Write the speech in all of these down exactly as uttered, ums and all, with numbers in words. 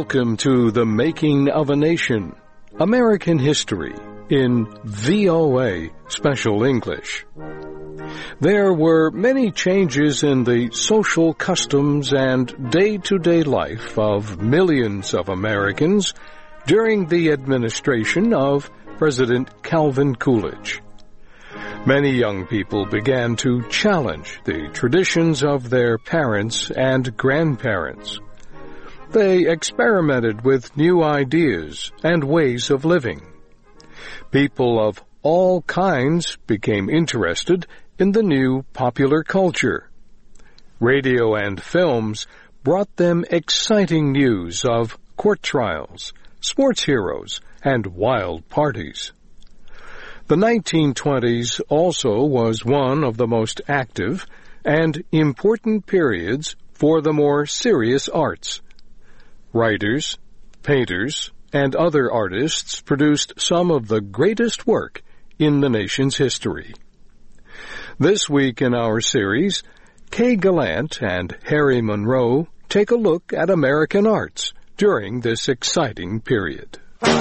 Welcome to The Making of a Nation, American History in V O A Special English. There were many changes in the social customs and day-to-day life of millions of Americans during the administration of President Calvin Coolidge. Many young people began to challenge the traditions of their parents and grandparents. They experimented with new ideas and ways of living. People of all kinds became interested in the new popular culture. Radio and films brought them exciting news of court trials, sports heroes, and wild parties. The nineteen twenties also was one of the most active and important periods for the more serious arts. Writers, painters, and other artists produced some of the greatest work in the nation's history. This week in our series, Kay Gallant and Harry Monroe take a look at American arts during this exciting period.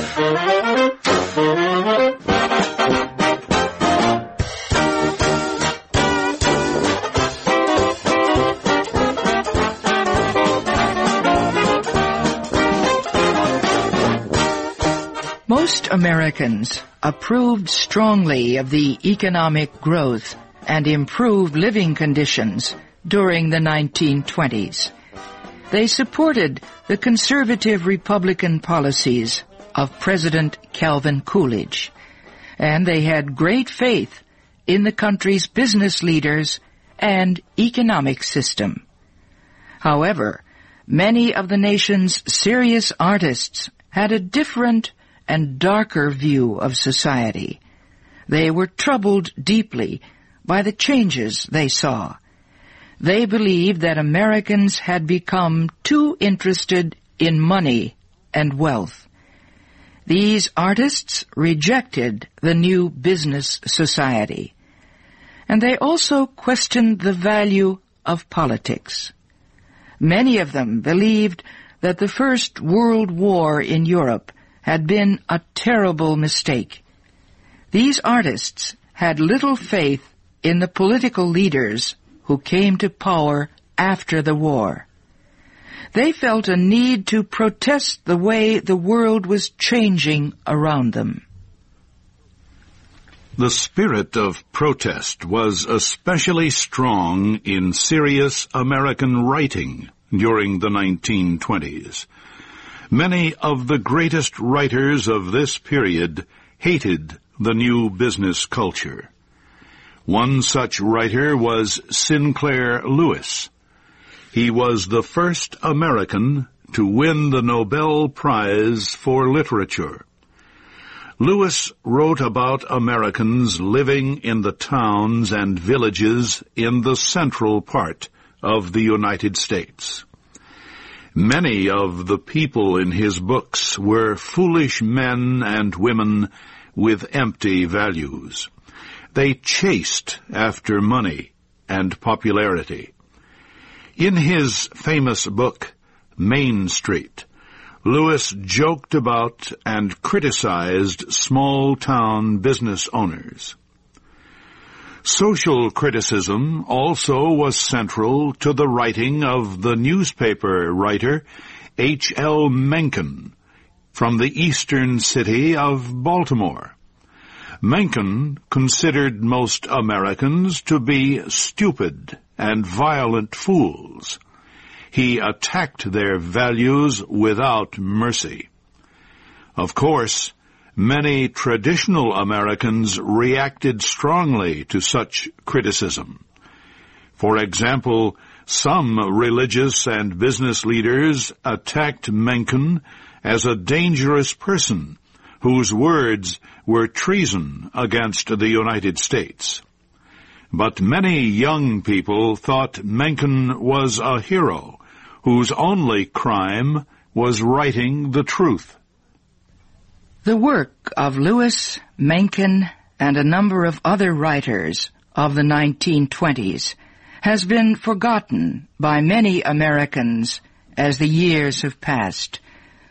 Most Americans approved strongly of the economic growth and improved living conditions during the nineteen twenties. They supported the conservative Republican policies of President Calvin Coolidge, and they had great faith in the country's business leaders and economic system. However, many of the nation's serious artists had a different and darker view of society. They were troubled deeply by the changes they saw. They believed that Americans had become too interested in money and wealth. These artists rejected the new business society, and they also questioned the value of politics. Many of them believed that the First World War in Europe had been a terrible mistake. These artists had little faith in the political leaders who came to power after the war. They felt a need to protest the way the world was changing around them. The spirit of protest was especially strong in serious American writing during the nineteen twenties. Many of the greatest writers of this period hated the new business culture. One such writer was Sinclair Lewis. He was the first American to win the Nobel Prize for Literature. Lewis wrote about Americans living in the towns and villages in the central part of the United States. Many of the people in his books were foolish men and women with empty values. They chased after money and popularity. In his famous book, Main Street, Lewis joked about and criticized small-town business owners. Social criticism also was central to the writing of the newspaper writer H L Mencken from the eastern city of Baltimore. Mencken considered most Americans to be stupid and violent fools. He attacked their values without mercy. Of course, many traditional Americans reacted strongly to such criticism. For example, some religious and business leaders attacked Mencken as a dangerous person whose words were treason against the United States. But many young people thought Mencken was a hero whose only crime was writing the truth. The work of Lewis, Mencken, and a number of other writers of the nineteen twenties has been forgotten by many Americans as the years have passed.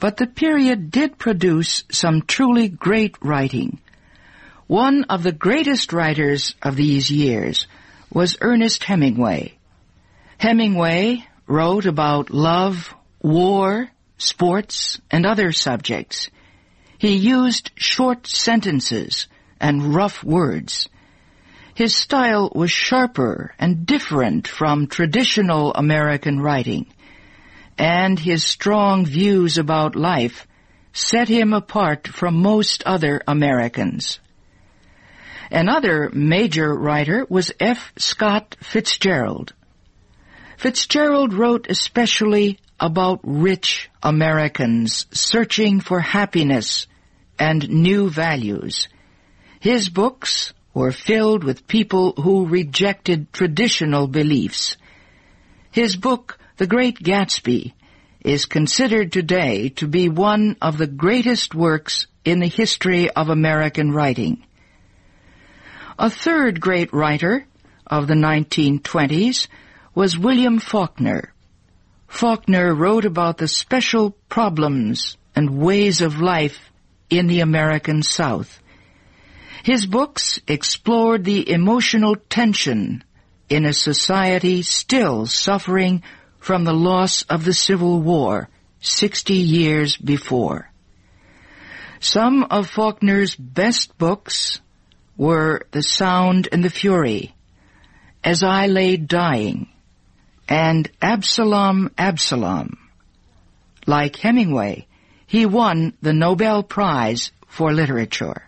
but the period did produce some truly great writing. One of the greatest writers of these years was Ernest Hemingway. Hemingway wrote about love, war, sports, and other subjects. He used short sentences and rough words. His style was sharper and different from traditional American writing, and his strong views about life set him apart from most other Americans. Another major writer was F. Scott Fitzgerald. Fitzgerald wrote especially about rich Americans searching for happiness and new values. His books were filled with people who rejected traditional beliefs. His book, The Great Gatsby, is considered today to be one of the greatest works in the history of American writing. A third great writer of the nineteen twenties was William Faulkner. Faulkner wrote about the special problems and ways of life in the American South. His books explored the emotional tension in a society still suffering from the loss of the Civil War sixty years before. Some of Faulkner's best books were The Sound and the Fury, As I Lay Dying, and Absalom, Absalom. Like Hemingway, he won the Nobel Prize for Literature.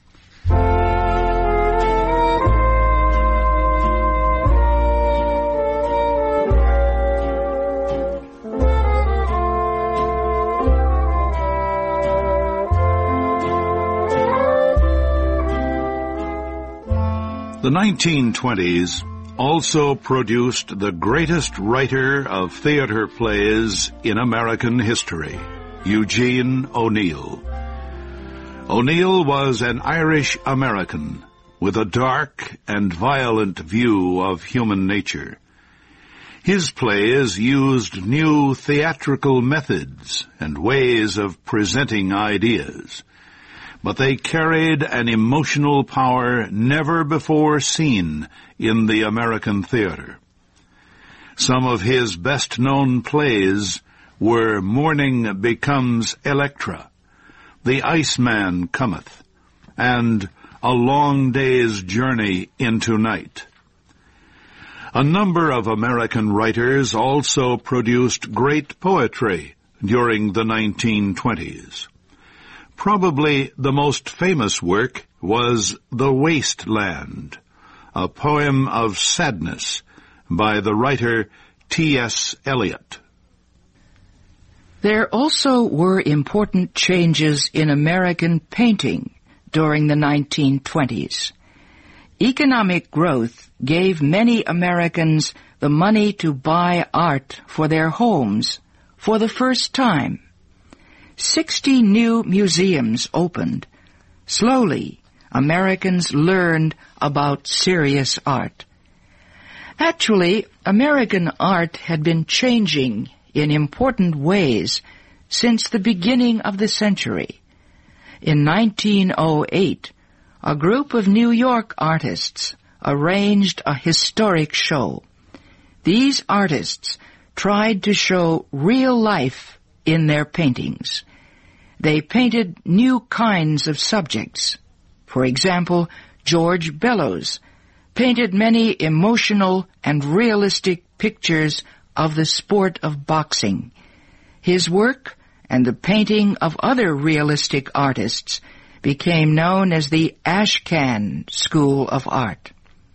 The nineteen twenties also produced the greatest writer of theater plays in American history, Eugene O'Neill. O'Neill was an Irish-American with a dark and violent view of human nature. His plays used new theatrical methods and ways of presenting ideas, but they carried an emotional power never before seen in the American theater. Some of his best-known plays were Morning Becomes Electra, The Iceman Cometh, and A Long Day's Journey into Night. A number of American writers also produced great poetry during the nineteen twenties. Probably the most famous work was The Waste Land, a poem of sadness by the writer T S Eliot. There also were important changes in American painting during the nineteen twenties. Economic growth gave many Americans the money to buy art for their homes for the first time. Sixty new museums opened. Slowly, Americans learned about serious art. Actually, American art had been changing in important ways since the beginning of the century. In nineteen oh eight, a group of New York artists arranged a historic show. These artists tried to show real life in their paintings. They painted new kinds of subjects. For example, George Bellows painted many emotional and realistic pictures of the sport of boxing. His work and the painting of other realistic artists became known as the Ashcan School of Art.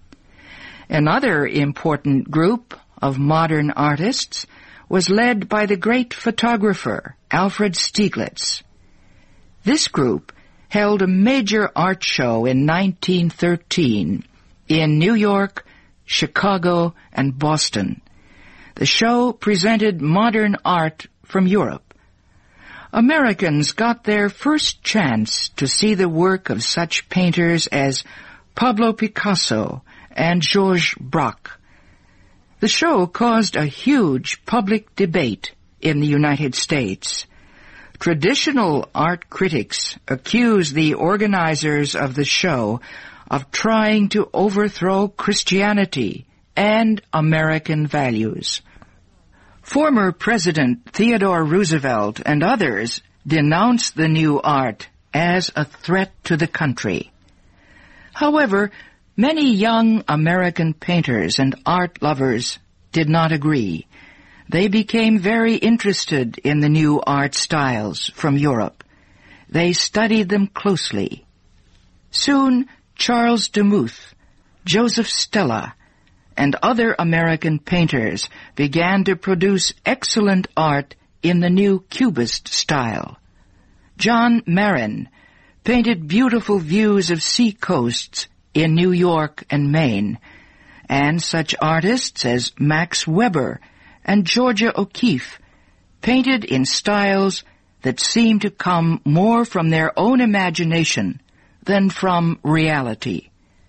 Another important group of modern artists was led by the great photographer Alfred Stieglitz. This group held a major art show in nineteen thirteen in New York, Chicago, and Boston. The show presented modern art from Europe. Americans got their first chance to see the work of such painters as Pablo Picasso and Georges Braque. The show caused a huge public debate in the United States. Traditional art critics accuse the organizers of the show of trying to overthrow Christianity and American values. Former President Theodore Roosevelt and others denounced the new art as a threat to the country. However, many young American painters and art lovers did not agree. They became very interested in the new art styles from Europe. They studied them closely. Soon, Charles Demuth, Joseph Stella, and other American painters began to produce excellent art in the new Cubist style. John Marin painted beautiful views of sea coasts in New York and Maine, and such artists as Max Weber and Georgia O'Keeffe painted in styles that seemed to come more from their own imagination than from reality.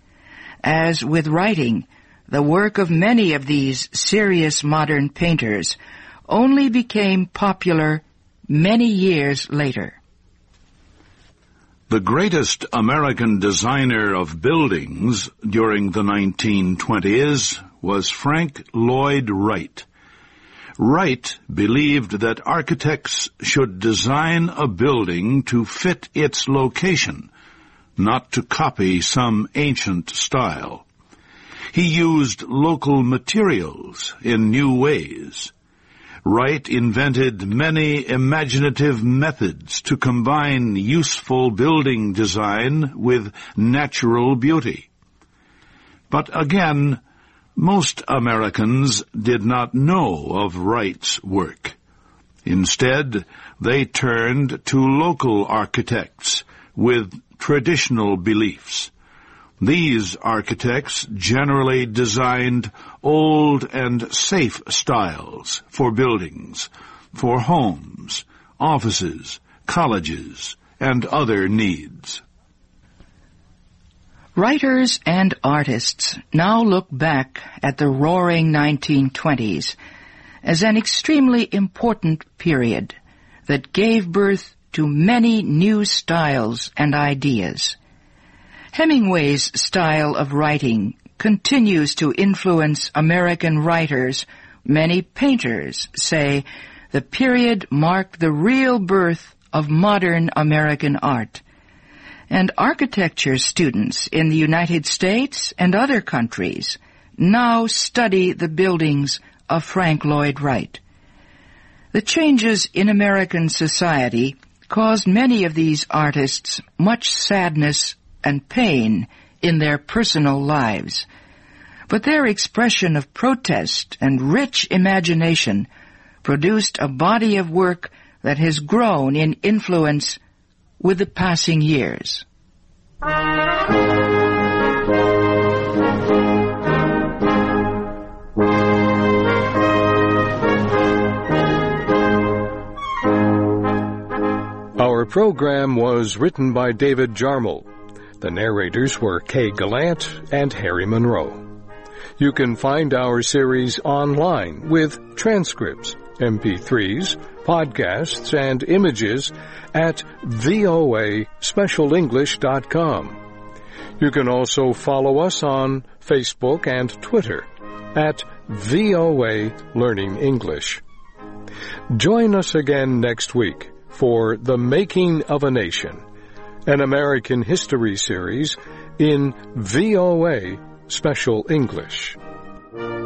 As with writing, the work of many of these serious modern painters only became popular many years later. The greatest American designer of buildings during the nineteen twenties was Frank Lloyd Wright. Wright believed that architects should design a building to fit its location, not to copy some ancient style. He used local materials in new ways. Wright invented many imaginative methods to combine useful building design with natural beauty. But again, most Americans did not know of Wright's work. Instead, they turned to local architects with traditional beliefs. These architects generally designed old and safe styles for buildings, for homes, offices, colleges, and other needs. Writers and artists now look back at the roaring nineteen twenties as an extremely important period that gave birth to many new styles and ideas. Hemingway's style of writing continues to influence American writers. Many painters say the period marked the real birth of modern American art. And architecture students in the United States and other countries now study the buildings of Frank Lloyd Wright. The changes in American society caused many of these artists much sadness and pain in their personal lives. But their expression of protest and rich imagination produced a body of work that has grown in influence with the passing years. Our program was written by David Jarmel. The narrators were Kay Gallant and Harry Monroe. You can find our series online with transcripts, M P threes, podcasts, and images at V O A special english dot com. You can also follow us on Facebook and Twitter at V O A Learning English. Join us again next week for The Making of a Nation, an American history series in V O A Special English.